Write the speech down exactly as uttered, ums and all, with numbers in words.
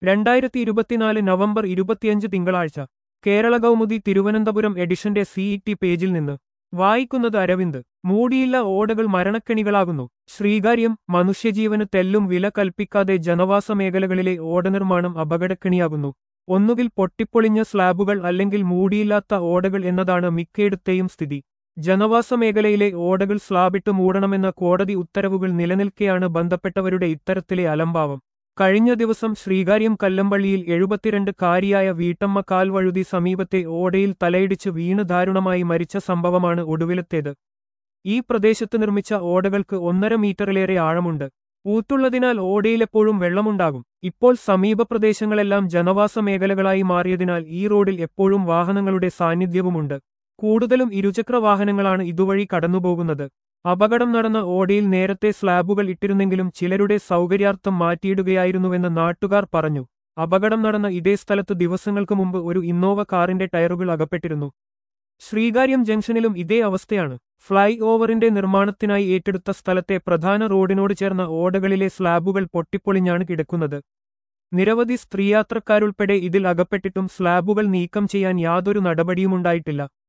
രണ്ടായിരത്തി ഇരുപത്തിനാല് നവംബർ ഇരുപത്തിയഞ്ച് തിങ്കളാഴ്ച കേരള കൗമുദി തിരുവനന്തപുരം എഡിഷന്റെ സിഇടി പേജിൽ നിന്ന് വായിക്കുന്നത് അരവിന്ദ്. മൂടിയില്ല ഓടകൾ മരണക്കെണികളാകുന്നു. ശ്രീകാര്യം. മനുഷ്യജീവന് തെല്ലും വില കൽപ്പിക്കാതെ ജനവാസ മേഖലകളിലെ ഓടനിർമ്മാണം അപകടക്കെണിയാകുന്നു. ഒന്നുകിൽ പൊട്ടിപ്പൊളിഞ്ഞ സ്ലാബുകൾ അല്ലെങ്കിൽ മൂടിയില്ലാത്ത ഓടകൾ എന്നതാണ് മിക്കയിടത്തെയും സ്ഥിതി. ജനവാസ മേഖലയിലെ ഓടകൾ സ്ലാബിട്ട് മൂടണമെന്ന കോടതി ഉത്തരവുകൾ നിലനിൽക്കെയാണ് ബന്ധപ്പെട്ടവരുടെ ഇത്തരത്തിലെ അലംഭാവം. കഴിഞ്ഞ ദിവസം ശ്രീകാര്യം കല്ലമ്പള്ളിയിൽ എഴുപത്തിരണ്ട് കാരിയായ വീട്ടമ്മ കാൽവഴുതി സമീപത്തെ ഓടയിൽ തലയിടിച്ച് വീണ് ദാരുണമായി മരിച്ച സംഭവമാണ് ഒടുവിലത്തേത്. ഈ പ്രദേശത്ത് നിർമ്മിച്ച ഓടകൾക്ക് ഒന്നര മീറ്ററിലേറെ ആഴമുണ്ട്. ഊത്തുള്ളതിനാൽ ഓടയിലെപ്പോഴും വെള്ളമുണ്ടാകും. ഇപ്പോൾ സമീപ പ്രദേശങ്ങളെല്ലാം ജനവാസ മേഖലകളായി മാറിയതിനാൽ ഈ റോഡിൽ എപ്പോഴും വാഹനങ്ങളുടെ സാന്നിധ്യവുമുണ്ട്. കൂടുതലും ഇരുചക്ര വാഹനങ്ങളാണ് ഇതുവഴി കടന്നുപോകുന്നത്. അപകടം നടന്ന ഓടയിൽ നേരത്തെ സ്ലാബുകൾ ഇട്ടിരുന്നെങ്കിലും ചിലരുടെ സൗകര്യാർത്ഥം മാറ്റിയിടുകയായിരുന്നുവെന്ന് നാട്ടുകാർ പറഞ്ഞു. അപകടം നടന്ന ഇതേ സ്ഥലത്ത് ദിവസങ്ങൾക്ക് മുമ്പ് ഒരു ഇന്നോവ കാറിന്റെ ടയറുകൾ അകപ്പെട്ടിരുന്നു. ശ്രീകാര്യം ജംഗ്ഷനിലും ഇതേ അവസ്ഥയാണ്. ഫ്ളൈ ഓവറിന്റെ നിർമ്മാണത്തിനായി ഏറ്റെടുത്ത സ്ഥലത്തെ പ്രധാന റോഡിനോട് ചേർന്ന ഓടകളിലെ സ്ലാബുകൾ പൊട്ടിപ്പൊളിഞ്ഞാണ് കിടക്കുന്നത്. നിരവധി സ്ത്രീയാത്രക്കാരുൾപ്പെടെ ഇതിൽ അകപ്പെട്ടിട്ടും സ്ലാബുകൾ നീക്കം ചെയ്യാൻ യാതൊരു നടപടിയുമുണ്ടായിട്ടില്ല.